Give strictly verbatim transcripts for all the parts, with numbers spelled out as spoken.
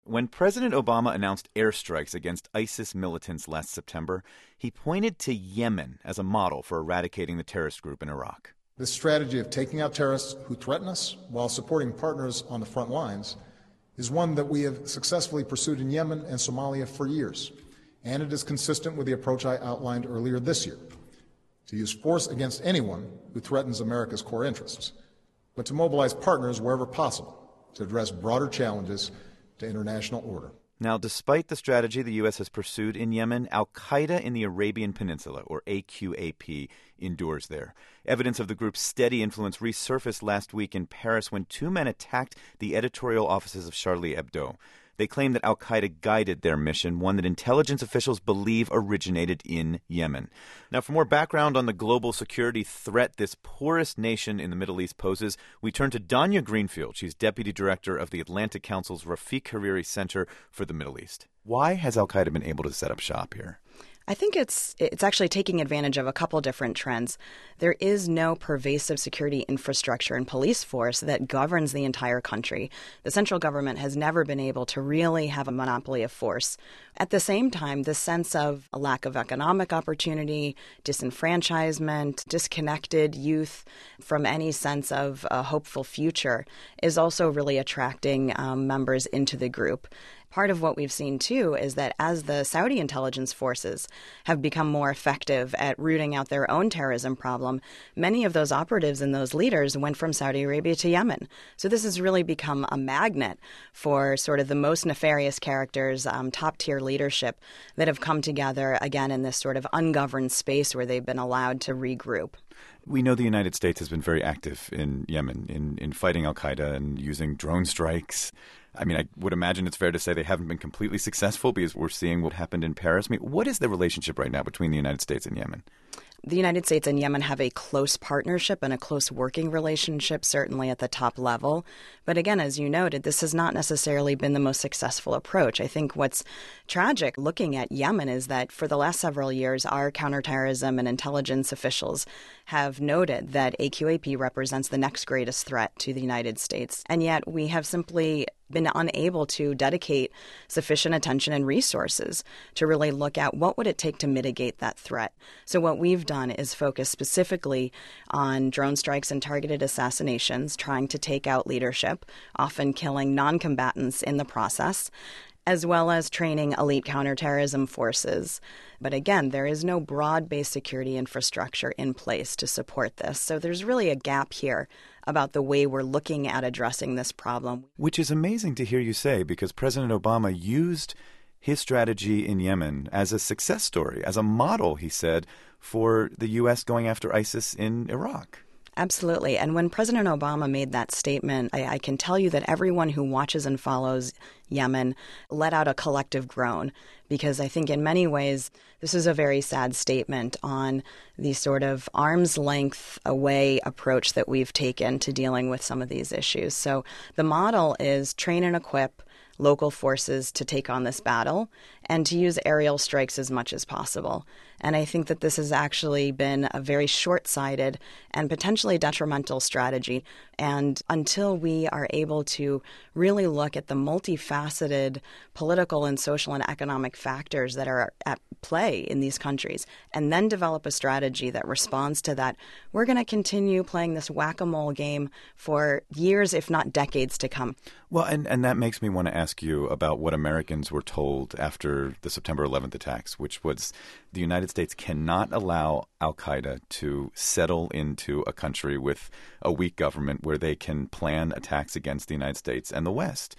When President Obama announced airstrikes against ISIS militants last September, he pointed to Yemen as a model for eradicating the terrorist group in Iraq. This strategy of taking out terrorists who threaten us while supporting partners on the front lines is one that we have successfully pursued in Yemen and Somalia for years, and it is consistent with the approach I outlined earlier this year, to use force against anyone who threatens America's core interests, but to mobilize partners wherever possible to address broader challenges to international order. Now, despite the strategy the U S has pursued in Yemen, al-Qaeda in the Arabian Peninsula, or A Q A P, endures there. Evidence of the group's steady influence resurfaced last week in Paris when two men attacked the editorial offices of Charlie Hebdo. They claim that al-Qaeda guided their mission, one that intelligence officials believe originated in Yemen. Now, for more background on the global security threat this poorest nation in the Middle East poses, we turn to Danya Greenfield. She's deputy director of the Atlantic Council's Rafiq Hariri Center for the Middle East. Why has al-Qaeda been able to set up shop here? I think it's it's actually taking advantage of a couple different trends. There is no pervasive security infrastructure and police force that governs the entire country. The central government has never been able to really have a monopoly of force. At the same time, the sense of a lack of economic opportunity, disenfranchisement, disconnected youth from any sense of a hopeful future is also really attracting um, members into the group. Part of what we've seen, too, is that as the Saudi intelligence forces have become more effective at rooting out their own terrorism problem, many of those operatives and those leaders went from Saudi Arabia to Yemen. So this has really become a magnet for sort of the most nefarious characters, um, top-tier leadership that have come together, again, in this sort of ungoverned space where they've been allowed to regroup. We know the United States has been very active in Yemen in, in fighting al-Qaeda and using drone strikes. I mean, I would imagine it's fair to say they haven't been completely successful because we're seeing what happened in Paris. I mean, what is the relationship right now between the United States and Yemen? The United States and Yemen have a close partnership and a close working relationship, certainly at the top level. But again, as you noted, this has not necessarily been the most successful approach. I think what's tragic looking at Yemen is that for the last several years, our counterterrorism and intelligence officials have noted that A Q A P represents the next greatest threat to the United States. And yet we have simply been unable to dedicate sufficient attention and resources to really look at what would it take to mitigate that threat. So what we've done is focus specifically on drone strikes and targeted assassinations, trying to take out leadership, often killing non-combatants in the process, as well as training elite counterterrorism forces. But again, there is no broad-based security infrastructure in place to support this. So there's really a gap here about the way we're looking at addressing this problem. Which is amazing to hear you say, because President Obama used his strategy in Yemen as a success story, as a model, he said, for the U S going after ISIS in Iraq. Absolutely. And when President Obama made that statement, I, I can tell you that everyone who watches and follows Yemen let out a collective groan, because I think in many ways this is a very sad statement on the sort of arm's length away approach that we've taken to dealing with some of these issues. So the model is train and equip local forces to take on this battle and to use aerial strikes as much as possible. And I think that this has actually been a very short-sighted and potentially detrimental strategy. And until we are able to really look at the multifaceted political and social and economic factors that are at play in these countries, and then develop a strategy that responds to that, we're going to continue playing this whack-a-mole game for years, if not decades to come. Well, and, and that makes me want to ask you about what Americans were told after the September eleventh attacks, which was the United States cannot allow al-Qaeda to settle into a country with a weak government where they can plan attacks against the United States and the West.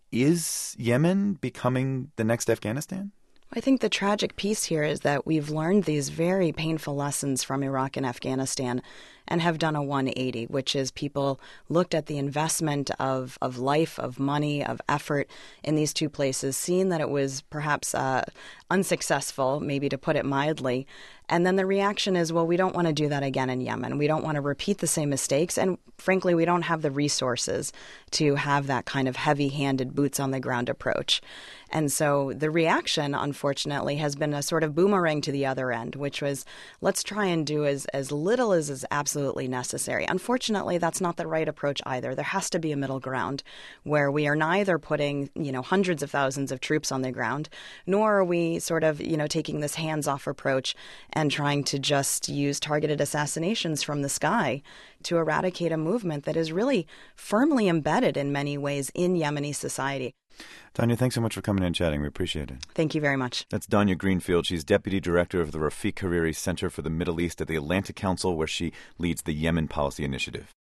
Is Yemen becoming the next Afghanistan? I think the tragic piece here is that we've learned these very painful lessons from Iraq and Afghanistan and have done a one eighty, which is people looked at the investment of, of life, of money, of effort in these two places, seen that it was perhaps uh, unsuccessful, maybe to put it mildly. And then the reaction is, well, we don't want to do that again in Yemen. We don't want to repeat the same mistakes. And frankly, we don't have the resources to have that kind of heavy-handed, boots-on-the-ground approach. And so the reaction, unfortunately, has been a sort of boomerang to the other end, which was, let's try and do as, as little as is absolutely absolutely necessary. Unfortunately, that's not the right approach either. There has to be a middle ground where we are neither putting, you know, hundreds of thousands of troops on the ground, nor are we sort of, you know, taking this hands-off approach and trying to just use targeted assassinations from the sky to eradicate a movement that is really firmly embedded in many ways in Yemeni society. Danya, thanks so much for coming in and chatting. We appreciate it. Thank you very much. That's Danya Greenfield. She's Deputy Director of the Rafiq Hariri Center for the Middle East at the Atlantic Council, where she leads the Yemen Policy Initiative.